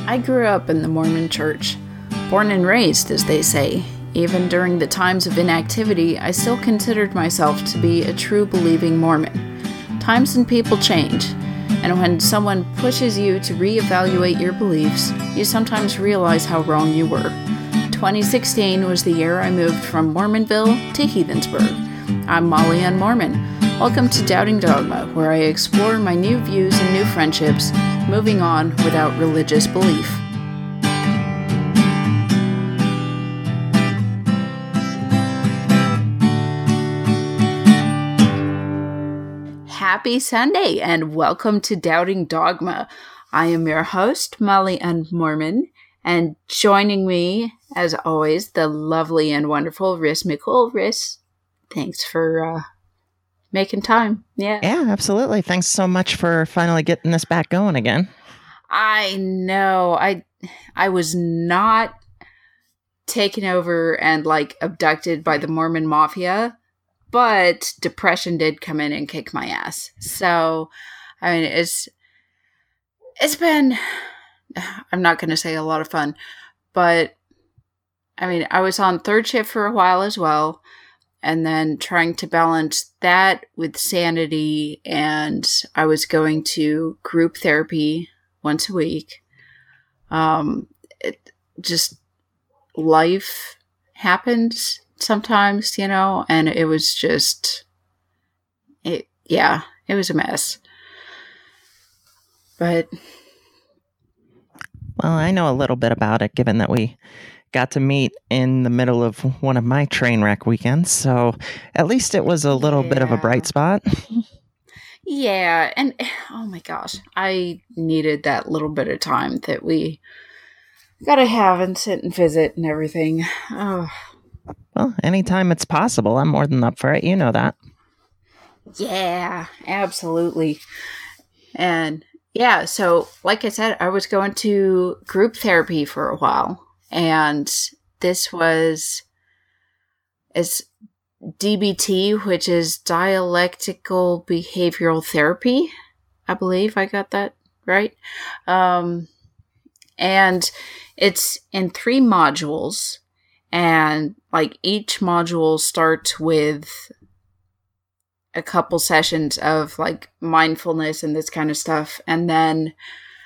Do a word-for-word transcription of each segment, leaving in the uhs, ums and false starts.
I grew up in the Mormon Church, born and raised, as they say. Even during the times of inactivity, I still considered myself to be a true believing Mormon. Times and people change, and when someone pushes you to reevaluate your beliefs, you sometimes realize how wrong you were. twenty sixteen was the year I moved from Mormonville to Heathensburg. I'm Molly Ann Mormon. Welcome to Doubting Dogma, where I explore my new views and new friendships, moving on without religious belief. Happy Sunday, and welcome to Doubting Dogma. I am your host, Molly Ann Mormon, and joining me, as always, the lovely and wonderful Riss McCool. Riss, thanks for uh, making time. Yeah. Yeah, absolutely. Thanks so much for finally getting this back going again. I know. I I was not taken over and like abducted by the Mormon Mafia, but depression did come in and kick my ass. So, I mean, it's it's been, I'm not going to say a lot of fun, but I mean, I was on third shift for a while as well, and then trying to balance that with sanity, and I was going to group therapy once a week. Um, it just, life happens sometimes, you know, and it was just, it, yeah, it was a mess. But, well, I know a little bit about it, given that we got to meet in the middle of one of my train wreck weekends, so at least it was a little yeah. bit of a bright spot. Yeah, and oh my gosh, I needed that little bit of time that we gotta have and sit and visit and everything. Oh. Well, anytime it's possible, I'm more than up for it. You know that. Yeah, absolutely. And yeah, so like I said, I was going to group therapy for a while, and this was is D B T, which is dialectical behavioral therapy. I believe I got that right. Um, and it's in three modules, and like each module starts with a couple sessions of like mindfulness and this kind of stuff, and then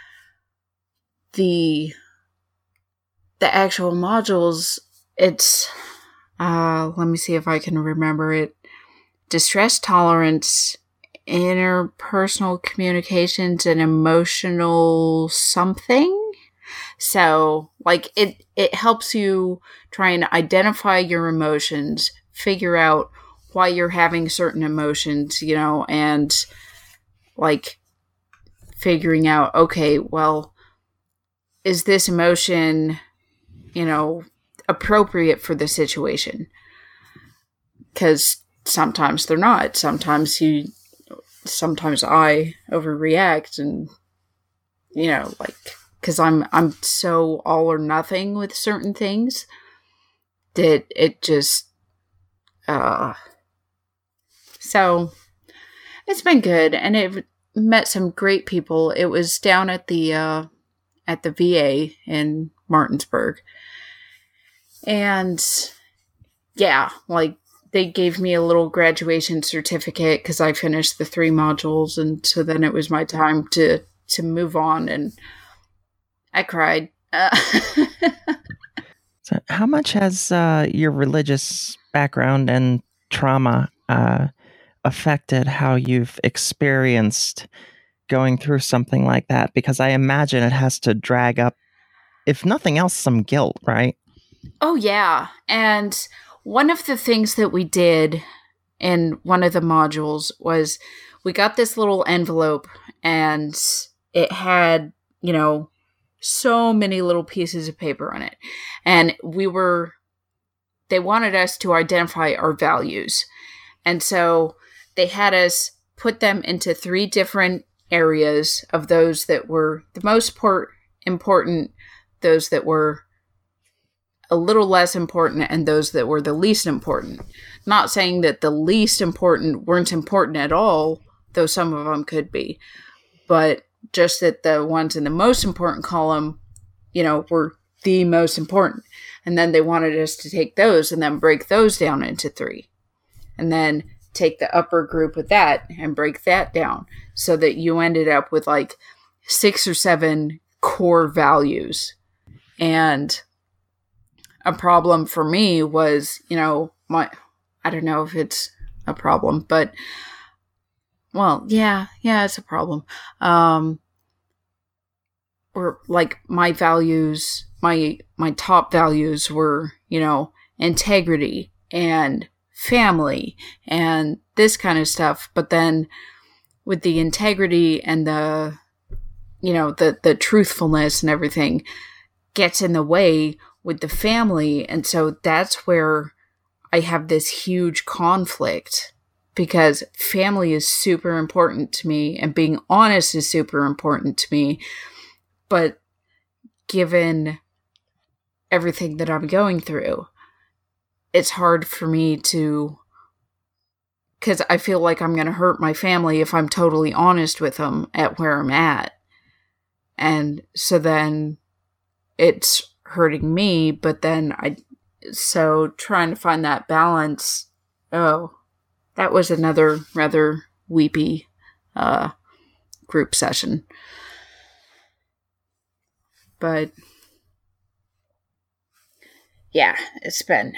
the the actual modules, it's uh let me see if I can remember it. Distress tolerance, interpersonal communications, and emotional something. So like it it helps you try and identify your emotions, figure out why you're having certain emotions, you know, and like figuring out, okay, well, is this emotion, you know, appropriate for the situation? Because sometimes they're not. Sometimes you, sometimes I overreact, and, you know, like, because I'm, I'm so all or nothing with certain things that it just, uh, so it's been good, and it met some great people. It was down at the uh, at the V A in Martinsburg, and yeah, like they gave me a little graduation certificate because I finished the three modules, and so then it was my time to to move on, and I cried. Uh, So how much has uh, your religious background and trauma uh, affected how you've experienced going through something like that? Because I imagine it has to drag up, if nothing else, some guilt, right? Oh, yeah. And one of the things that we did in one of the modules was we got this little envelope, and it had, you know, so many little pieces of paper on it. And we were, they wanted us to identify our values. And so they had us put them into three different areas of those that were the most por- important, those that were a little less important, and those that were the least important. Not saying that the least important weren't important at all, though some of them could be. But just that the ones in the most important column you know, were the most important. And then they wanted us to take those and then break those down into three. And then take the upper group with that and break that down so that you ended up with like six or seven core values. And a problem for me was, you know, my, I don't know if it's a problem, but well, yeah, yeah, it's a problem. Um, or like my values, my, my top values were, you know, integrity and family and this kind of stuff. But then with the integrity and the, you know, the, the truthfulness and everything gets in the way with the family. And so that's where I have this huge conflict, because family is super important to me and being honest is super important to me. But given everything that I'm going through, it's hard for me to, because I feel like I'm going to hurt my family if I'm totally honest with them at where I'm at. And so then it's hurting me, but then I, so trying to find that balance. Oh, that was another rather weepy uh, group session. But yeah, it's been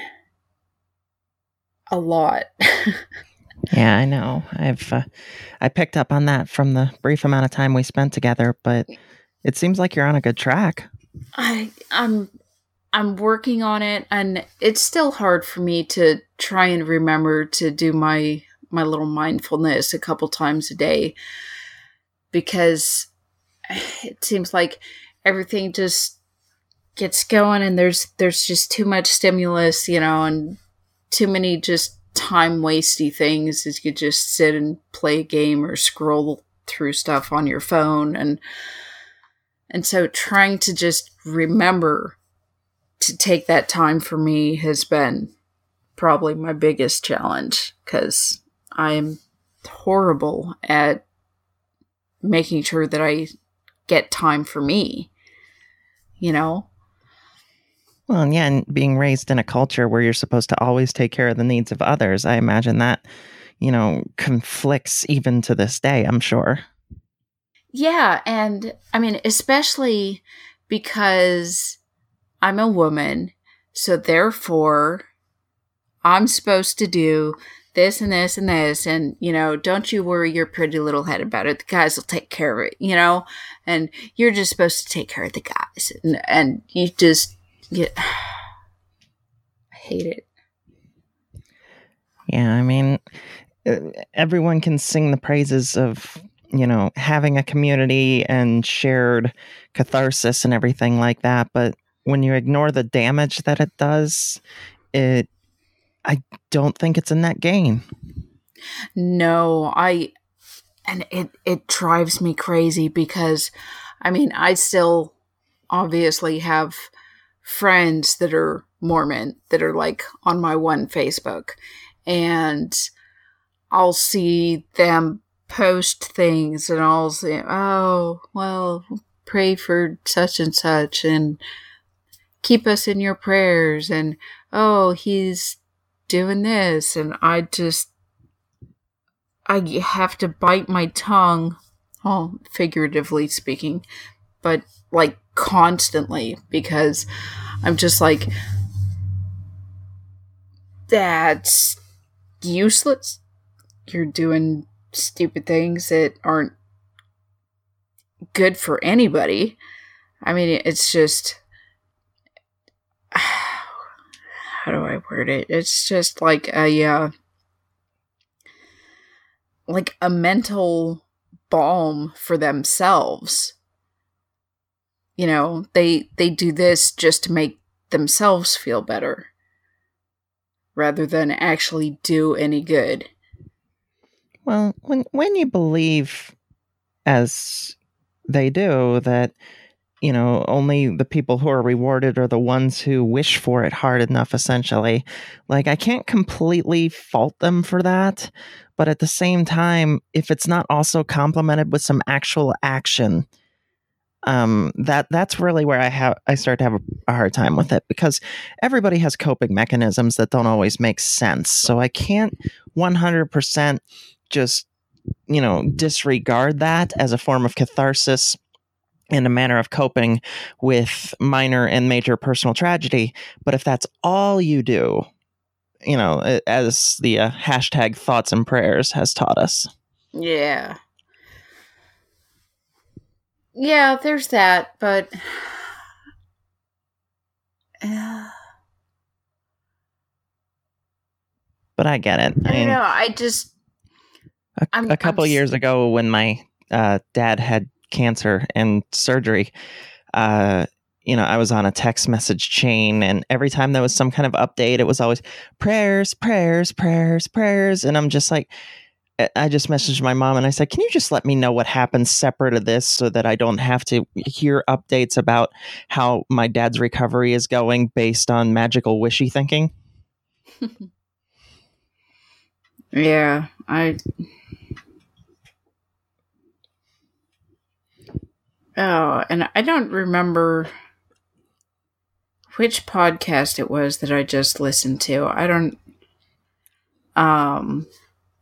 a lot. Yeah, I know. I've uh, I picked up on that from the brief amount of time we spent together, but it seems like you're on a good track. I I'm I'm working on it, and it's still hard for me to try and remember to do my my little mindfulness a couple times a day, because it seems like everything just gets going and there's there's just too much stimulus, you know, and too many just time wasty things as you just sit and play a game or scroll through stuff on your phone. And and so trying to just remember to take that time for me has been probably my biggest challenge, because I am horrible at making sure that I get time for me, you know? Well, and yeah, and being raised in a culture where you're supposed to always take care of the needs of others, I imagine that, you know, conflicts even to this day, I'm sure. Yeah, and I mean, especially because I'm a woman, so therefore I'm supposed to do this and this and this, and, you know, don't you worry your pretty little head about it. The guys will take care of it, you know, and you're just supposed to take care of the guys, and, and you just get, I hate it. Yeah, I mean, everyone can sing the praises of, you know, having a community and shared catharsis and everything like that, but when you ignore the damage that it does, it, I don't think it's a net gain. No, I, and it, it drives me crazy because, I mean, I still obviously have friends that are Mormon that are like on my one Facebook, and I'll see them post things and I'll say, oh, well, pray for such and such and keep us in your prayers, and oh, he's doing this, and I just, I have to bite my tongue, well, figuratively speaking, but like constantly, because I'm just like, that's useless. You're doing stupid things that aren't good for anybody. I mean, it's just, how do I word it? It's just like a, uh, like a mental balm for themselves. You know, they, they do this just to make themselves feel better, rather than actually do any good. Well, when, when you believe, as they do, that, you know, only the people who are rewarded are the ones who wish for it hard enough, essentially. Like, I can't completely fault them for that, but at the same time, if it's not also complemented with some actual action, um, that that's really where I have I start to have a, a hard time with it, because everybody has coping mechanisms that don't always make sense. So I can't one hundred percent just, you know, disregard that as a form of catharsis and a manner of coping with minor and major personal tragedy. But if that's all you do, you know, as the uh, hashtag thoughts and prayers has taught us. Yeah. Yeah, there's that, but uh, but I get it. I, I don't mean, know. I just a, I'm, a couple I'm, years ago, when my uh, dad had cancer and surgery, uh, you know, I was on a text message chain, and every time there was some kind of update, it was always prayers, prayers, prayers, prayers, and I'm just like, I just messaged my mom and I said, can you just let me know what happens separate of this, so that I don't have to hear updates about how my dad's recovery is going based on magical wishy thinking? yeah, I, oh, and I don't remember which podcast it was that I just listened to. I don't, um,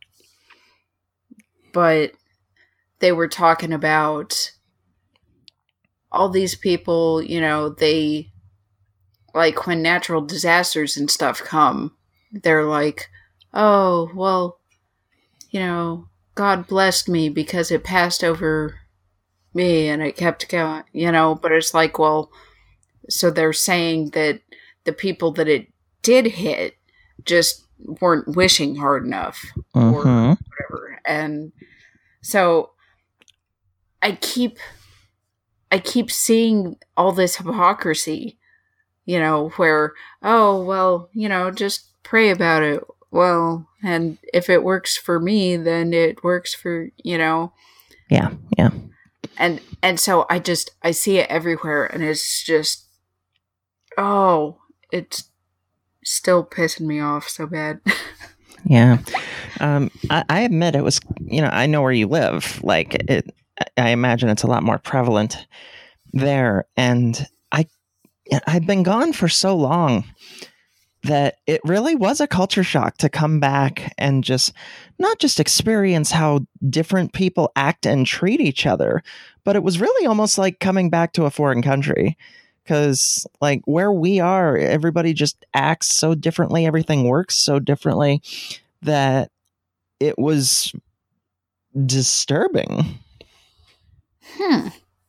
but they were talking about all these people, you know, they, like, when natural disasters and stuff come, they're like, oh, well, you know, God blessed me because it passed over me and it kept going, you know, but it's like, well, so they're saying that the people that it did hit just weren't wishing hard enough mm-hmm. or whatever. And so I keep I keep seeing all this hypocrisy, you know, where, oh, well, you know, just pray about it. Well, and if it works for me, then it works for, you know. Yeah, yeah. And and so I just, I see it everywhere, and it's just, oh, it's still pissing me off so bad. Yeah. Um, I, I admit it was, you know, I know where you live. Like, it, I imagine it's a lot more prevalent there. And I, I've been gone for so long that it really was a culture shock to come back and just not just experience how different people act and treat each other, but it was really almost like coming back to a foreign country. Because, like, where we are, everybody just acts so differently. Everything works so differently that it was disturbing. Hmm.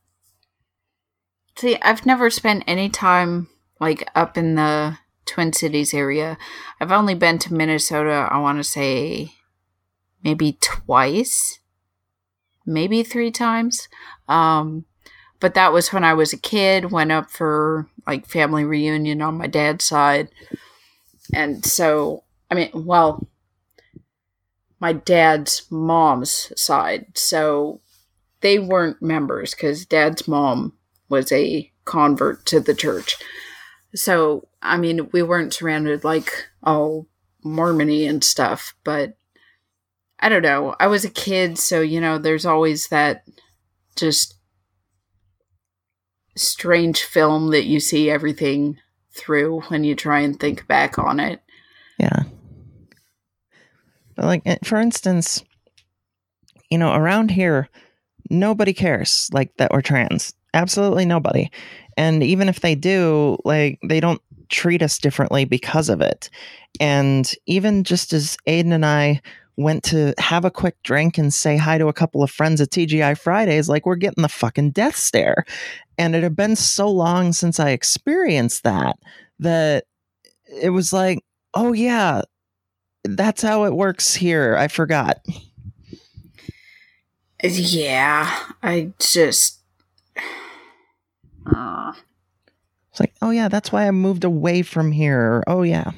See, I've never spent any time, like, up in the Twin Cities area. I've only been to Minnesota, I want to say, maybe twice. Maybe three times. Um... But that was when I was a kid, went up for, like, family reunion on my dad's side. And so, I mean, well, my dad's mom's side. So they weren't members because dad's mom was a convert to the church. So, I mean, we weren't surrounded like, oh, Mormon-y and stuff. But I don't know. I was a kid, so, you know, there's always that just strange film that you see everything through when you try and think back on it. Yeah. But, like, for instance, you know, around here, nobody cares, like, that we're trans. Absolutely nobody. And even if they do, like, they don't treat us differently because of it. And even just as Aiden and I went to have a quick drink and say hi to a couple of friends at T G I Fridays, like, we're getting the fucking death stare. And it had been so long since I experienced that, that it was like, oh yeah, that's how it works here. I forgot. Yeah, I just... Uh, it's like, oh yeah, that's why I moved away from here. Oh yeah.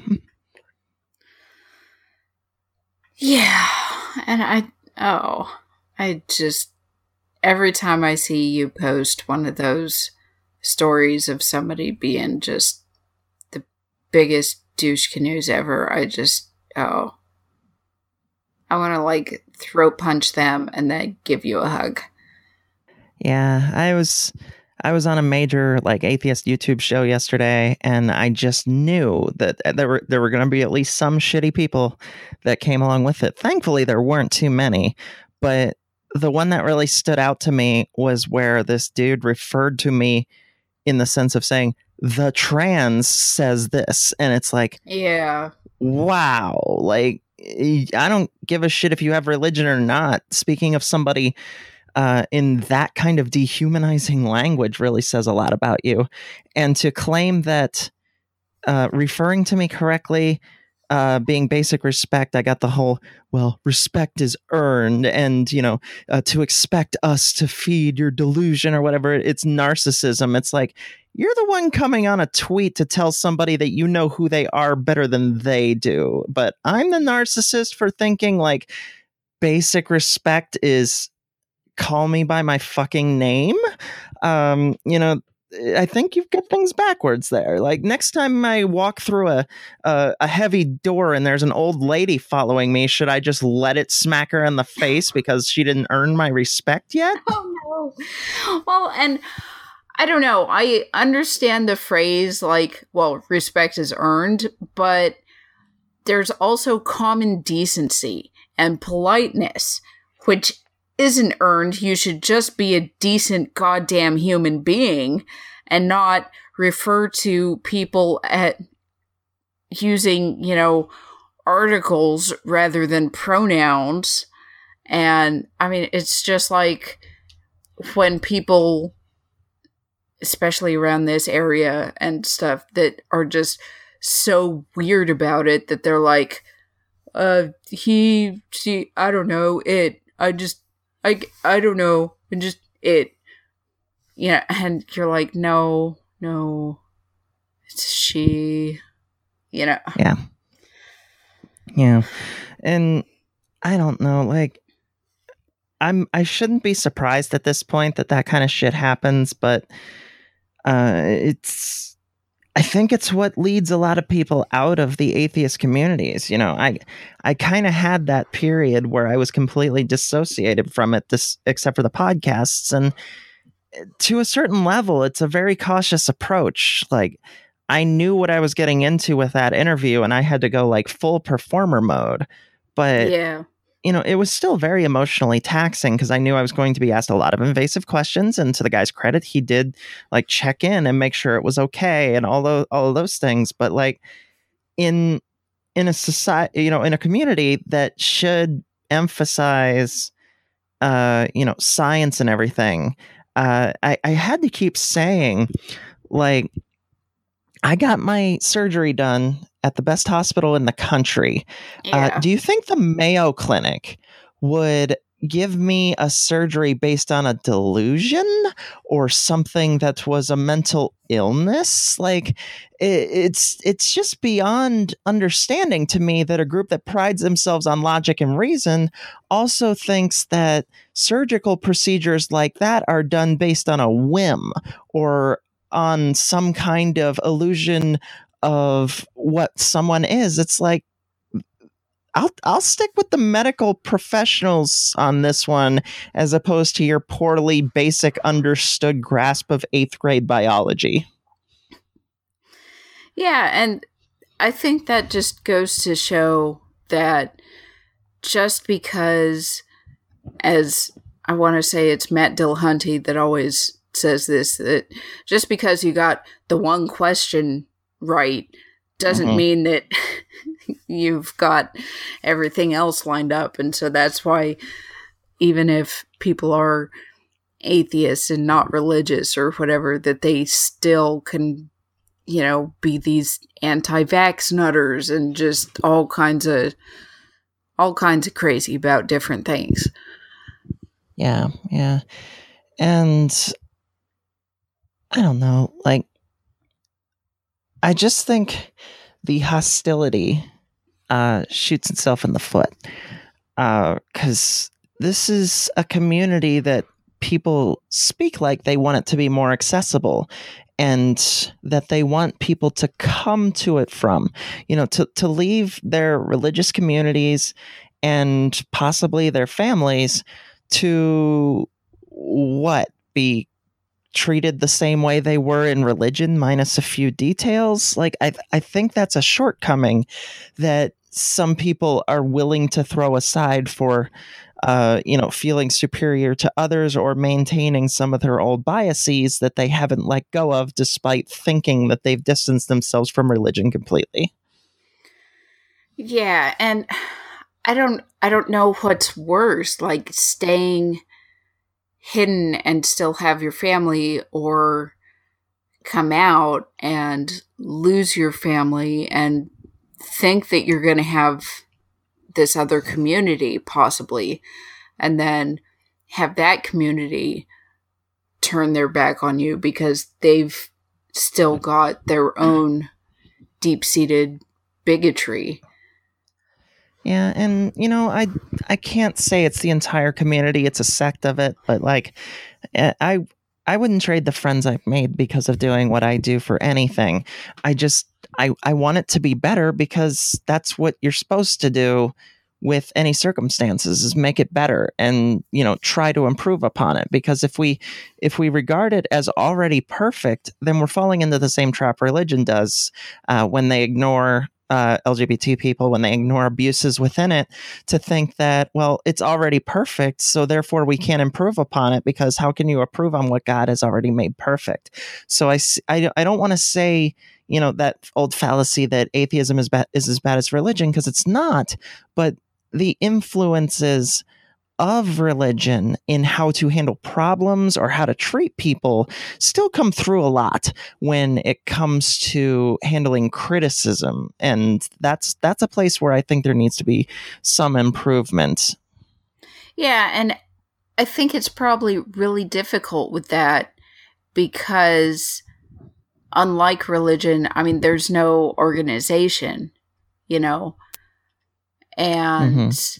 Yeah, and I... Oh, I just... Every time I see you post one of those stories of somebody being just the biggest douche canoes ever, I just, oh, I want to, like, throat punch them and then give you a hug. Yeah, I was, I was on a major like atheist YouTube show yesterday, and I just knew that there were there were going to be at least some shitty people that came along with it. Thankfully, there weren't too many, but the one that really stood out to me was where this dude referred to me in the sense of saying, the trans says this. And it's like, yeah, wow, like, I don't give a shit if you have religion or not. Speaking of somebody uh, in that kind of dehumanizing language really says a lot about you. And to claim that uh, referring to me correctly, uh, being basic respect, I got the whole, well, respect is earned, and, you know, uh, to expect us to feed your delusion or whatever, it's narcissism. It's like, you're the one coming on a tweet to tell somebody that you know who they are better than they do. But I'm the narcissist for thinking like basic respect is call me by my fucking name. Um, you know, I think you've got things backwards there. Like next time I walk through a, a a heavy door and there's an old lady following me, should I just let it smack her in the face because she didn't earn my respect yet? Oh no. Well, and I don't know. I understand the phrase like, well, respect is earned, but there's also common decency and politeness, which isn't earned. You should just be a decent goddamn human being and not refer to people at using, you know, articles rather than pronouns. And I mean, it's just like when people, especially around this area and stuff, that are just so weird about it that they're like, uh, he, she, I don't know, it, I just, I, I don't know, and just it, you know, and you're like, no, no, it's she, you know. Yeah. Yeah. And I don't know, like, I'm, I shouldn't be surprised at this point that that kind of shit happens, but uh, it's, I think it's what leads a lot of people out of the atheist communities. You know, I I kind of had that period where I was completely dissociated from it, this except for the podcasts. And to a certain level, it's a very cautious approach. Like, I knew what I was getting into with that interview, and I had to go like full performer mode. But yeah. you know, it was still very emotionally taxing because I knew I was going to be asked a lot of invasive questions. And to the guy's credit, he did like check in and make sure it was okay and all those all of those things. But like in in a society, you know, in a community that should emphasize, uh, you know, science and everything, uh, I, I had to keep saying, like, I got my surgery done at the best hospital in the country. Yeah. Uh, do you think the Mayo Clinic would give me a surgery based on a delusion or something that was a mental illness? Like, it, it's it's just beyond understanding to me that a group that prides themselves on logic and reason also thinks that surgical procedures like that are done based on a whim or on some kind of illusion of what someone is. It's like, I'll I'll stick with the medical professionals on this one as opposed to your poorly basic understood grasp of eighth grade biology. Yeah, and I think that just goes to show that just because, as I want to say, it's Matt Dillahunty that always says this, that just because you got the one question right doesn't mm-hmm. mean that you've got everything else lined up. And so that's why even if people are atheists and not religious or whatever, that they still can, you know, be these anti-vax nutters and just all kinds of all kinds of crazy about different things. Yeah, yeah. And I don't know, like, I just think the hostility uh, shoots itself in the foot. Because uh, this is a community that people speak like they want it to be more accessible and that they want people to come to it from, you know, to, to leave their religious communities and possibly their families to what? Be treated the same way they were in religion, minus a few details. Like, I, I think that's a shortcoming that some people are willing to throw aside for, uh, you know, feeling superior to others or maintaining some of their old biases that they haven't let go of, despite thinking that they've distanced themselves from religion completely. Yeah, and I don't, I don't know what's worse, like staying hidden and still have your family, or come out and lose your family and think that you're going to have this other community possibly, and then have that community turn their back on you because they've still got their own deep-seated bigotry. Yeah, and you know, I I can't say it's the entire community; it's a sect of it. But like, I I wouldn't trade the friends I've made because of doing what I do for anything. I just I I want it to be better because that's what you're supposed to do with any circumstances, is make it better and, you know, try to improve upon it. Because if we if we regard it as already perfect, then we're falling into the same trap religion does uh, when they ignore Uh, L G B T people, when they ignore abuses within it, to think that, well, it's already perfect, so therefore we can't improve upon it, because how can you improve on what God has already made perfect? So I, I, I don't want to say, you know, that old fallacy that atheism is, ba- is as bad as religion, because it's not, but the influences of religion in how to handle problems or how to treat people still come through a lot when it comes to handling criticism. And that's that's a place where I think there needs to be some improvement. Yeah, and I think it's probably really difficult with that because unlike religion, I mean, there's no organization, you know, and mm-hmm.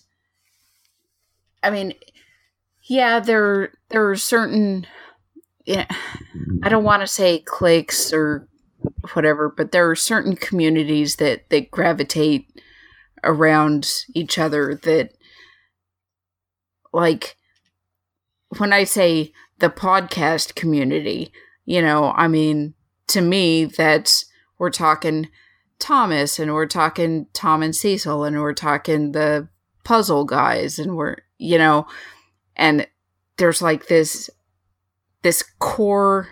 I mean, yeah, there there are certain, you know, I don't want to say cliques or whatever, but there are certain communities that, that gravitate around each other that, like, when I say the podcast community, you know, I mean, to me, that's, we're talking Thomas, and we're talking Tom and Cecil, and we're talking the puzzle guys, and we're, you know, and there's like this, this core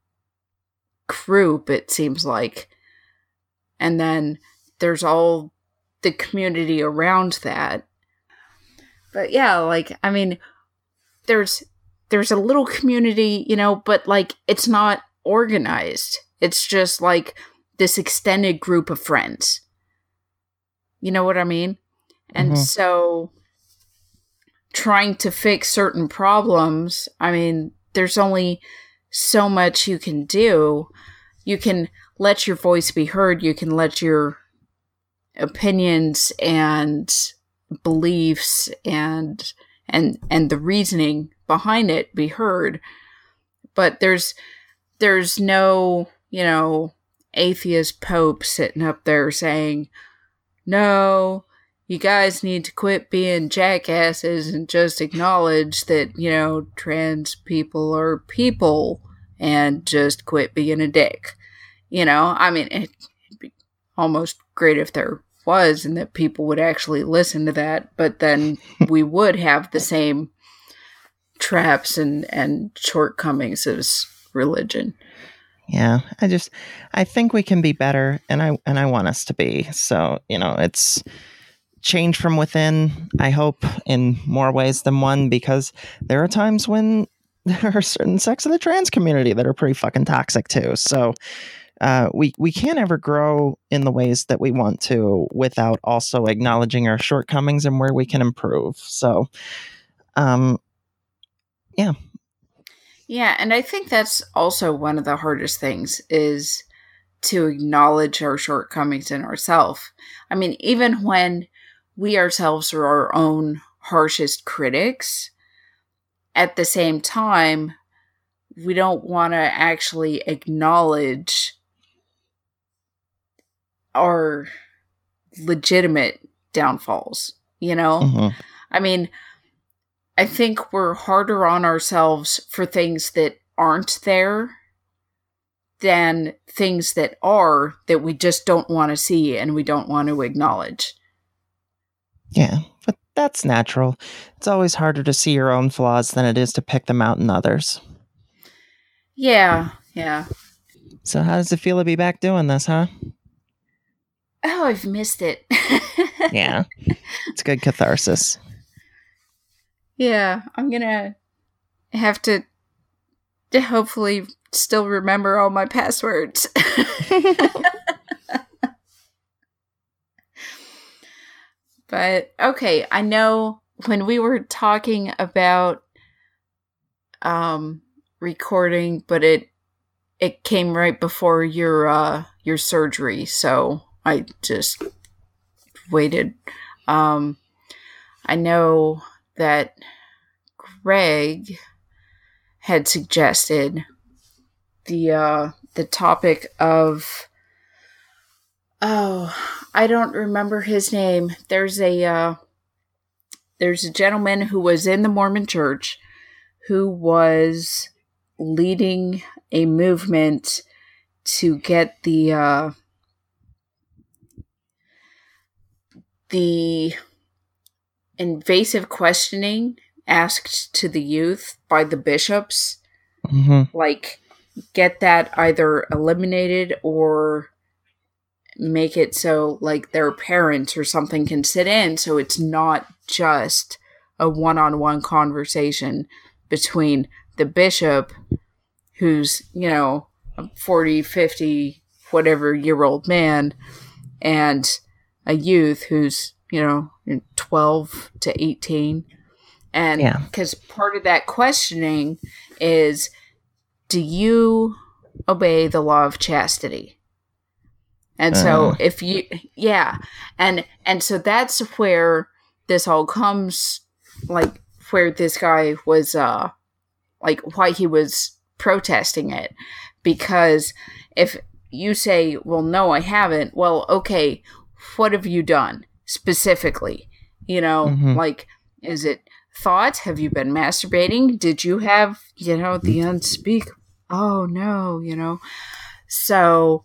group, it seems like, and then there's all the community around that. But yeah, like, I mean, there's, there's a little community, you know, but like, it's not organized. It's just like this extended group of friends. You know what I mean? And mm-hmm. so trying to fix certain problems, I mean, there's only so much you can do. You can let your voice be heard. You can let your opinions and beliefs and and and the reasoning behind it be heard. But there's there's no, you know, atheist pope sitting up there saying, no, you guys need to quit being jackasses and just acknowledge that, you know, trans people are people and just quit being a dick. You know, I mean, it'd be almost great if there was and that people would actually listen to that, but then we would have the same traps and, and shortcomings as religion. Yeah, I just, I think we can be better, and I and I want us to be. So, you know, it's change from within, I hope, in more ways than one, because there are times when there are certain sects of the trans community that are pretty fucking toxic too. So uh, we, we can't ever grow in the ways that we want to without also acknowledging our shortcomings and where we can improve. So, um, yeah. Yeah, and I think that's also one of the hardest things, is to acknowledge our shortcomings in ourselves. I mean, even when we ourselves are our own harshest critics, at the same time, we don't want to actually acknowledge our legitimate downfalls, you know? Mm-hmm. I mean, I think we're harder on ourselves for things that aren't there than things that are that we just don't want to see and we don't want to acknowledge. Yeah, but that's natural. It's always harder to see your own flaws than it is to pick them out in others. Yeah, yeah. So how does it feel to be back doing this, huh? Oh, I've missed it. Yeah, it's good catharsis. Yeah, I'm gonna have to, to hopefully still remember all my passwords. But, okay, I know when we were talking about um, recording, but it it came right before your uh, your surgery, so I just waited. Um, I know that Greg had suggested the uh, the topic of, oh, I don't remember his name. There's a uh, there's a gentleman who was in the Mormon Church who was leading a movement to get the uh, the invasive questioning asked to the youth by the bishops, Mm-hmm. like, get that either eliminated or make it so, like, their parents or something can sit in, so it's not just a one-on-one conversation between the bishop, who's, you know, a forty, fifty, whatever year old man, and a youth who's, you know, twelve to eighteen. And Yeah. because part of that questioning is, do you obey the law of chastity? And so Uh. if you, yeah. And, and so that's where this all comes, like, where this guy was, uh, like, why he was protesting it. Because if you say, well, no, I haven't, well, okay, what have you done specifically? You know, Mhm. like, is it thoughts? Have you been masturbating? Did you have, you know, the unspeakable? Oh, no, you know. So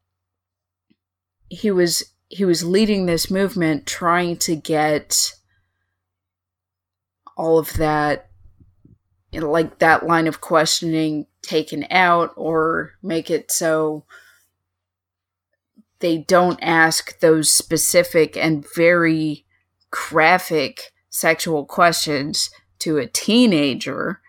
he was he was leading this movement, trying to get all of that, you know, like that line of questioning taken out, or make it so they don't ask those specific and very graphic sexual questions to a teenager,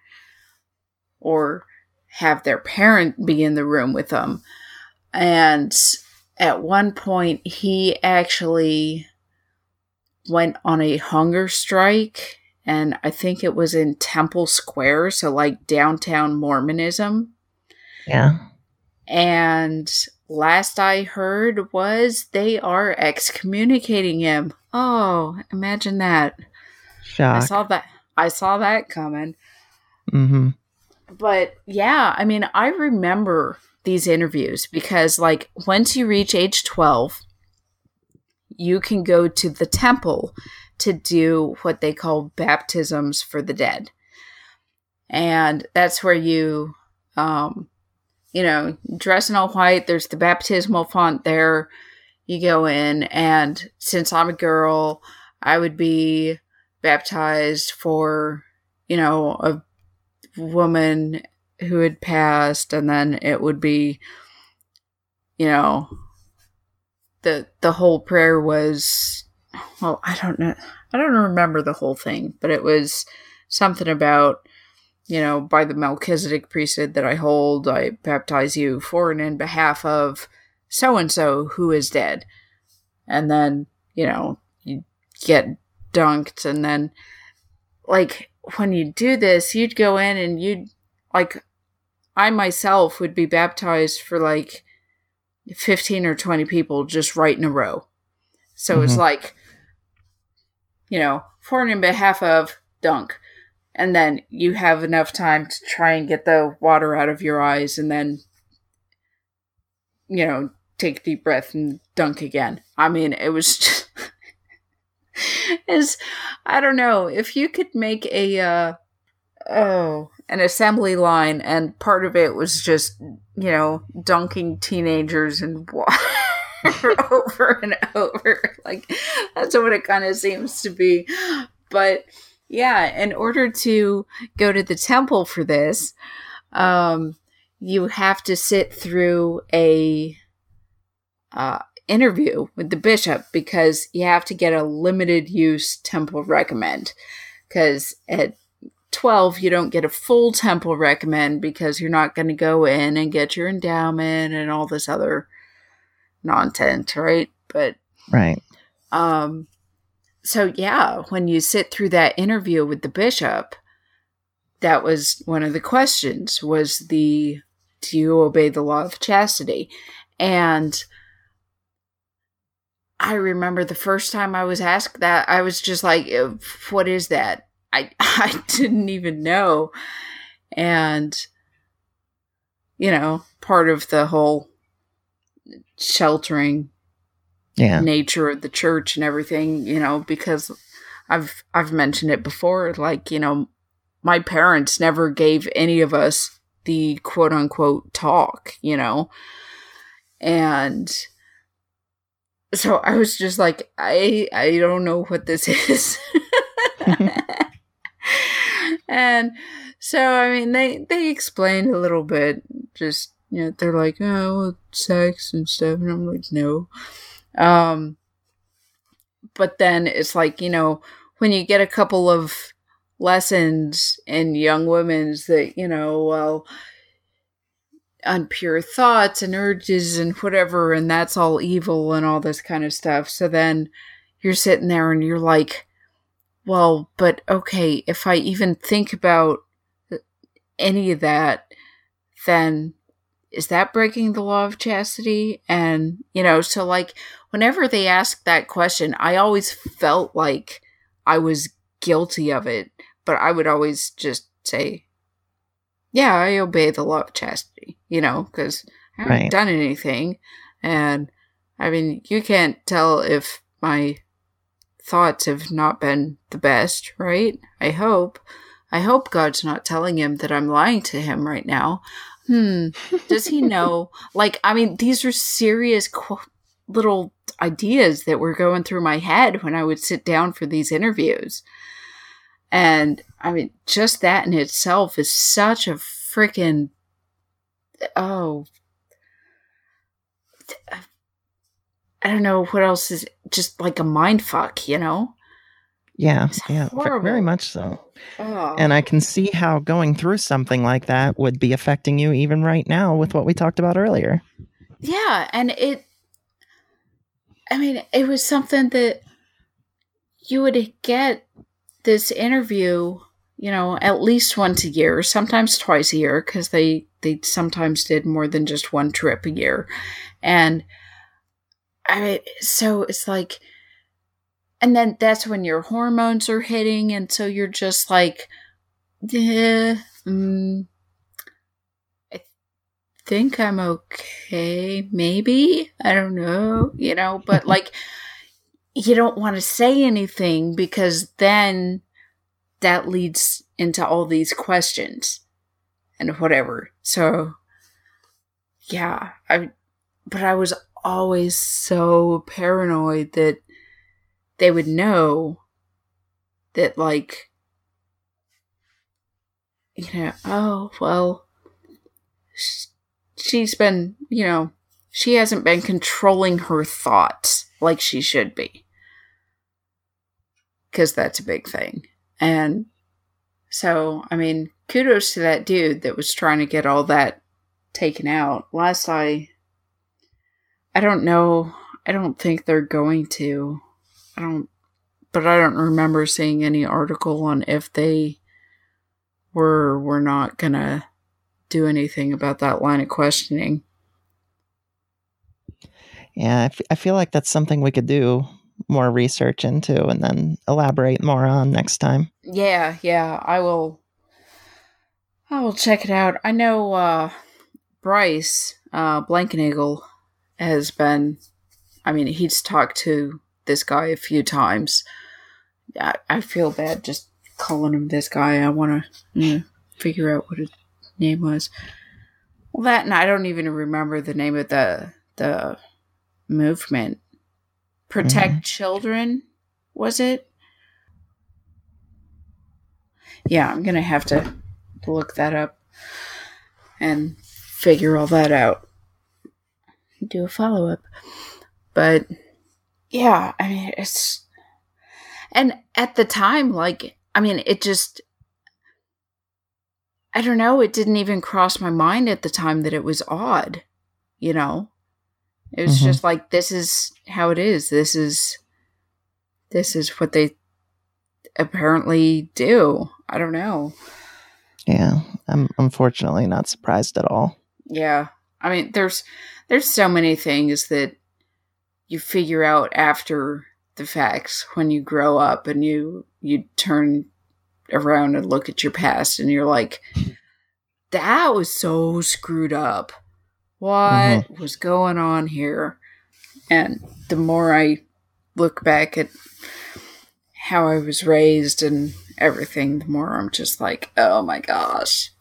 or have their parent be in the room with them. And at one point, he actually went on a hunger strike, and I think it was in Temple Square, so like downtown Mormonism. Yeah. And last I heard was they are excommunicating him. Oh, imagine that. Shock. I saw that. I saw that coming. Mm-hmm. But yeah, I mean, I remember these interviews because, like, once you reach age twelve, you can go to the temple to do what they call baptisms for the dead. And that's where you, um, you know, dress in all white. There's the baptismal font there. You go in, and since I'm a girl, I would be baptized for, you know, a woman who had passed, and then it would be, you know, the the whole prayer was, well, I don't know, I don't remember the whole thing, but it was something about, you know, by the Melchizedek priesthood that I hold, I baptize you for and in behalf of so and so who is dead, and then, you know, you get dunked, and then, like, when you do this, you'd go in and you'd, like, I myself would be baptized for, like, fifteen or twenty people just right in a row. So mm-hmm. It's like, you know, for and in behalf of, dunk. And then you have enough time to try and get the water out of your eyes, and then, you know, take a deep breath and dunk again. I mean, it was just... is I don't know, if you could make a uh, oh, an assembly line, and part of it was just, you know, dunking teenagers in water over and over. Like, that's what it kind of seems to be. But yeah, in order to go to the temple for this, um, you have to sit through a uh, interview with the bishop, because you have to get a limited use temple recommend. Because at twelve, you don't get a full temple recommend, because you're not going to go in and get your endowment and all this other nonsense, right? But right. Um, so yeah, when you sit through that interview with the bishop, that was one of the questions, was the, do you obey the law of chastity? And I remember the first time I was asked that, I was just like, what is that? I, I didn't even know. And, you know, part of the whole sheltering yeah. nature of the church and everything, you know, because I've, I've mentioned it before, like, you know, my parents never gave any of us the quote unquote talk, you know, and so I was just like, I, I don't know what this is. And so, I mean, they, they explained a little bit, just, you know, they're like, oh, well, sex and stuff. And I'm like, no. Um, but then it's like, you know, when you get a couple of lessons in young women's that, you know, well, unpure thoughts and urges and whatever, and that's all evil and all this kind of stuff. So then you're sitting there and you're like, well, but okay, if I even think about any of that, then is that breaking the law of chastity? And, you know, so like whenever they asked that question, I always felt like I was guilty of it, but I would always just say, yeah, I obey the law of chastity, you know, because I haven't right. done anything. And I mean, you can't tell if my thoughts have not been the best, right? I hope. I hope God's not telling him that I'm lying to him right now. Hmm. Does he know? Like, I mean, these are serious qu- little ideas that were going through my head when I would sit down for these interviews. And I mean, just that in itself is such a freaking, oh, I don't know what else is, just like a mind fuck, you know? Yeah, It's yeah, horrible. very much so. Oh. And I can see how going through something like that would be affecting you even right now with what we talked about earlier. Yeah, and it, I mean, it was something that you would get this interview, you know, at least once a year, sometimes twice a year, because they, they sometimes did more than just one trip a year. And I mean, so it's like, and then that's when your hormones are hitting, and so you're just like, yeah, mm, I think I'm okay, maybe, I don't know, you know, but like, you don't want to say anything, because then that leads into all these questions and whatever. So, yeah, I, but I was always so paranoid that they would know that, like, you know, oh, well, she's been, you know, she hasn't been controlling her thoughts like she should be. Because that's a big thing. And so, I mean, kudos to that dude that was trying to get all that taken out. Last I, I don't know, I don't think they're going to. I don't, but I don't remember seeing any article on if they were, were not gonna do anything about that line of questioning. Yeah, I, f- I feel like that's something we could do more research into and then elaborate more on next time. Yeah, yeah, I will, I will check it out. I know, uh, Bryce, uh, Blankenagel has been, I mean, he's talked to this guy a few times. I, I feel bad just calling him this guy. I want to you know, figure out what his name was. Well, that, and I don't even remember the name of the the movement. Protect mm-hmm. Children, was it? Yeah, I'm going to have to look that up and figure all that out. Do a follow-up. But, yeah, I mean, it's... And at the time, like, I mean, it just... I don't know, it didn't even cross my mind at the time that it was odd, you know? It was mm-hmm. just like, this is how it is. This is, this is what they apparently do. I don't know. Yeah, I'm unfortunately not surprised at all. Yeah. I mean, there's, there's so many things that you figure out after the facts when you grow up and you, you turn around and look at your past and you're like, that was so screwed up. What mm-hmm. was going on here? And the more I look back at how I was raised and everything, the more I'm just like, oh my gosh.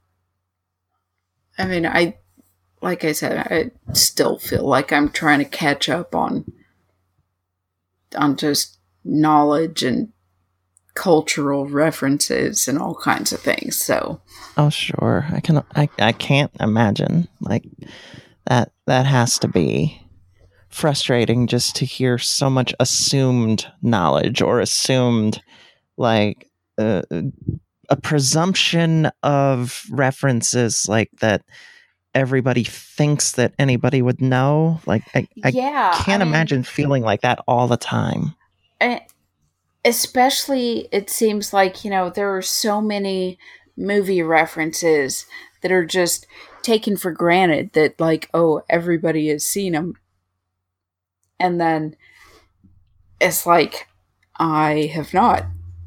I mean, I, like I said, I still feel like I'm trying to catch up on, on just knowledge and cultural references and all kinds of things. So, oh sure, I can. I I can't imagine like that. That has to be frustrating just to hear so much assumed knowledge or assumed like uh, a presumption of references like that. Everybody thinks that anybody would know. Like I, I yeah, can't I mean, imagine feeling like that all the time. I, Especially, it seems like, you know, there are so many movie references that are just taken for granted that, like, oh, everybody has seen them. And then it's like, I have not.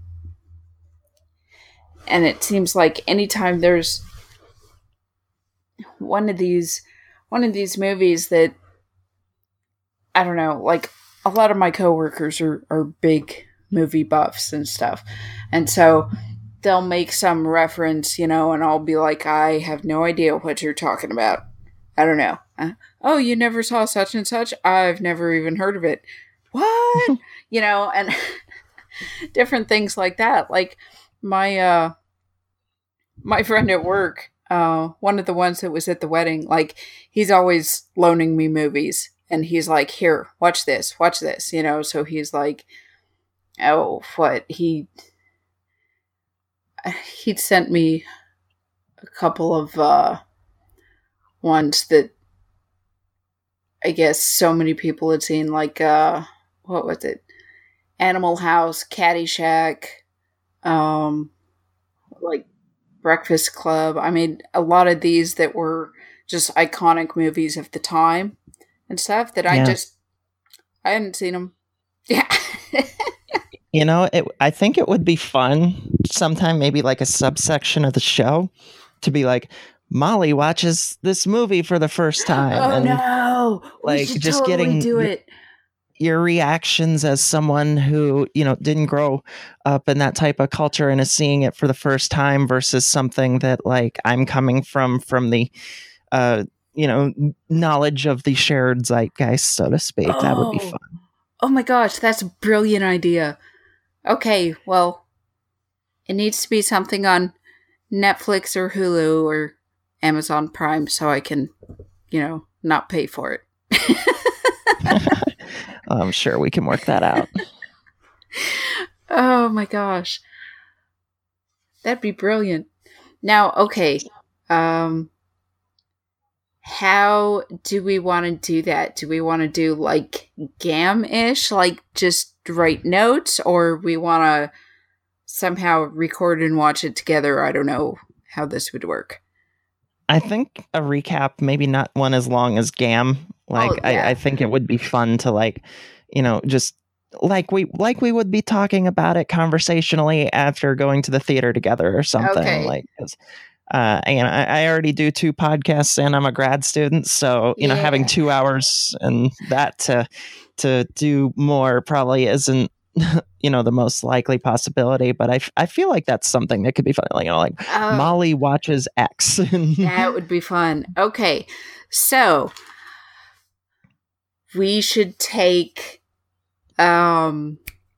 And it seems like anytime there's one of these, one of these movies that, I don't know, like, a lot of my coworkers are, are big movie buffs and stuff. And so they'll make some reference, you know, and I'll be like, I have no idea what you're talking about. I don't know. Uh, oh, you never saw such and such? I've never even heard of it. What? You know, and different things like that. Like my, uh, my friend at work, uh, one of the ones that was at the wedding, like he's always loaning me movies and he's like, here, watch this, watch this, you know? So he's like, oh, what he he'd sent me a couple of uh, ones that I guess so many people had seen, like uh, what was it? Animal House, Caddyshack, um, like Breakfast Club. I mean, a lot of these that were just iconic movies of the time and stuff that yeah. I just I hadn't seen them. Yeah. You know, it, I think it would be fun sometime, maybe like a subsection of the show, to be like, Molly watches this movie for the first time. Oh and no! Like we should just totally getting do it. Your reactions as someone who, you know, didn't grow up in that type of culture and is seeing it for the first time versus something that like I'm coming from from the, uh, you know, knowledge of the shared zeitgeist, so to speak. Oh. That would be fun. Oh my gosh, that's a brilliant idea. Okay, well, it needs to be something on Netflix or Hulu or Amazon Prime so I can, you know, not pay for it. I'm sure we can work that out. Oh my gosh. That'd be brilliant. Now, okay, um, how do we want to do that? Do we want to do like Gam-ish, like just write notes, or we want to somehow record and watch it together? I don't know how this would work. I think a recap, maybe not one as long as Gam. Like, oh, yeah. I, I think it would be fun to like, you know, just like we like we would be talking about it conversationally after going to the theater together or something. Okay. Like, uh, and I, I already do two podcasts and I'm a grad student, so you yeah. know, having two hours and that to to do more probably isn't you know, the most likely possibility, but I, f- I feel like that's something that could be fun. Like, you know, like Oh. Molly watches X. That would be fun. Okay, so we should take um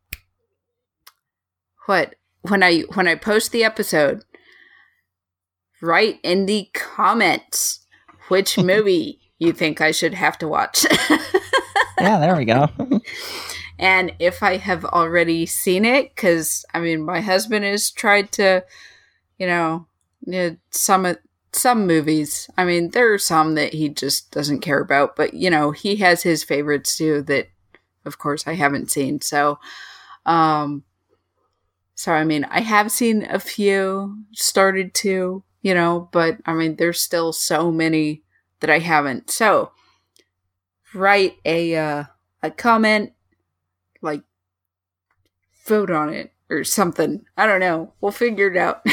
what when I when I post the episode, write in the comments which movie you think I should have to watch. Yeah, there we go. And if I have already seen it, because I mean, my husband has tried to, you know, you know, some some movies. I mean, there are some that he just doesn't care about, but you know, he has his favorites too. That, of course, I haven't seen. So, um, so I mean, I have seen a few, started to, you know, but I mean, there's still so many that I haven't. So, write a uh, a comment. Like, vote on it or something. I don't know. We'll figure it out.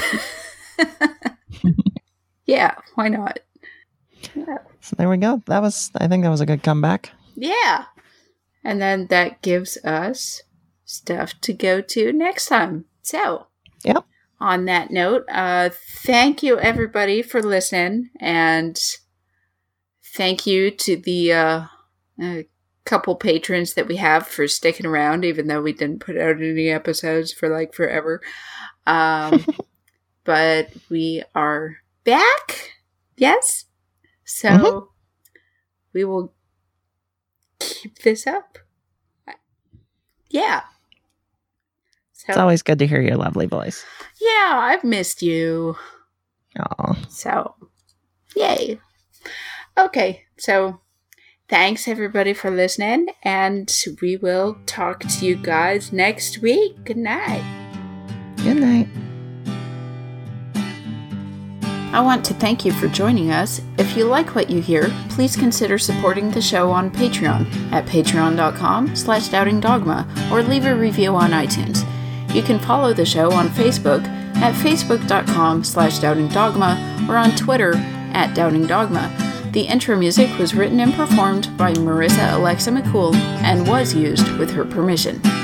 Yeah, why not? Yeah. So there we go. That was, I think that was a good comeback. Yeah. And then that gives us stuff to go to next time. So, Yep. On that note, uh, thank you everybody for listening. And thank you to the uh, uh couple patrons that we have for sticking around, even though we didn't put out any episodes for like forever. Um, but we are back. Yes. So mm-hmm. we will keep this up. Yeah. So, it's always good to hear your lovely voice. Yeah, I've missed you. Oh. So, yay. Okay, so thanks, everybody, for listening, and we will talk to you guys next week. Good night. Good night. I want to thank you for joining us. If you like what you hear, please consider supporting the show on Patreon at patreon.com slash doubtingdogma or leave a review on iTunes. You can follow the show on Facebook at facebook.com slash doubtingdogma or on Twitter at doubtingdogma. The intro music was written and performed by Marissa Alexa McCool and was used with her permission.